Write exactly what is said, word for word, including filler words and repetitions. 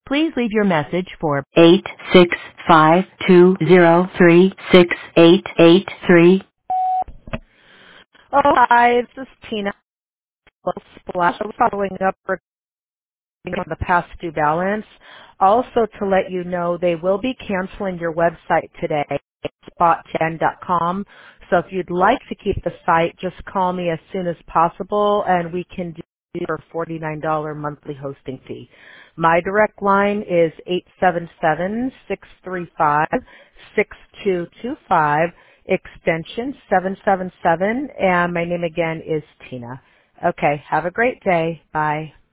Please leave your message for eight six five two zero three six eight eight three. Oh, hi, this is Tina Splash. I'm following up for on the past due balance. Also to let you know they will be canceling your website today, spot ten dot com. So if you'd like to keep the site, just call me as soon as possible and we can do your forty-nine dollars monthly hosting fee. My direct line is eight seven seven, six three five, six two two five, extension seven seven seven, and my name again is Tina. Okay, have a great day. Bye.